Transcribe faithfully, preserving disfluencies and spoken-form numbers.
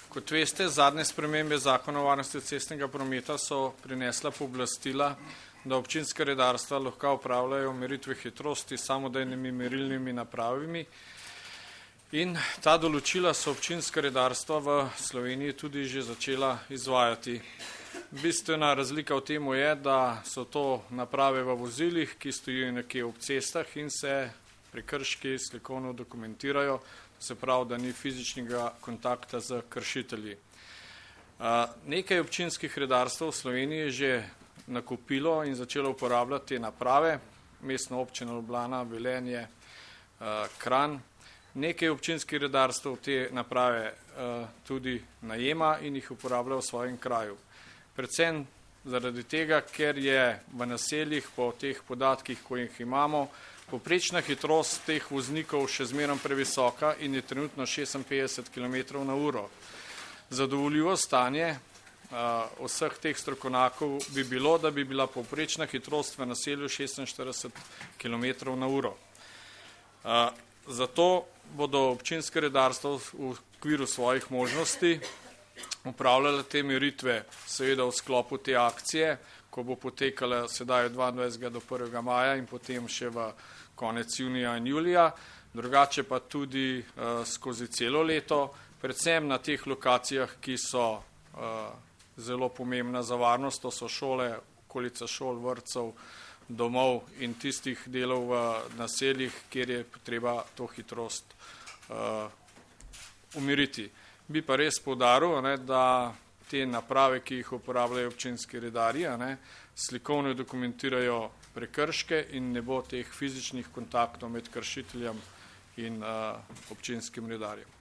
Kot veste, zadnje spremembe zakona o varnosti cestnega prometa so prinesla pooblastila, da občinska redarstva lahko upravljajo meritve hitrosti s samodejnimi merilnimi napravami. In ta določila so občinska redarstva v Sloveniji tudi že začela izvajati. Bistvena razlika v tem je, da so to naprave v vozilih, ki stojijo nekje ob cestah in se prekrški slikovno dokumentirajo, se pravi, da ni fizičnega kontakta z kršitelji. Nekaj občinskih redarstv v Sloveniji je že nakupilo in začelo uporabljati te naprave, Mestna občina Ljubljana, Velenje, Kranj. Nekaj občinskih redarstv te naprave tudi najema in jih uporablja v svojem kraju. Predvsem zaradi tega, ker je v naseljih po teh podatkih, ko jih imamo, povprečna hitrost teh voznikov še zmeraj previsoka in je trenutno šestinpetdeset kilometrov na uro. Zadovoljivo stanje vseh teh strokovnjakov bi bilo, da bi bila povprečna hitrost v naselju šestinštirideset kilometrov na uro. Zato bodo občinske redarstva v okviru svojih možnosti upravljale te meritve, seveda v sklopu te akcije, ko bo potekala sedaj od dvaindvajsetega do prvega maja in potem še v konec junija in julija, drugače pa tudi uh, skozi celo leto, predvsem na teh lokacijah, ki so uh, zelo pomembna za varnost, to so šole, okolica šol, vrtcev, domov in tistih delov v naseljih, kjer je treba to hitrost uh, umiriti. Bi pa res poudaril, ne, da te naprave, ki jih uporabljajo občinski redarji, ne, slikovno dokumentirajo prekrške in ne bo teh fizičnih kontaktov med kršiteljem in uh, občinskim redarjem.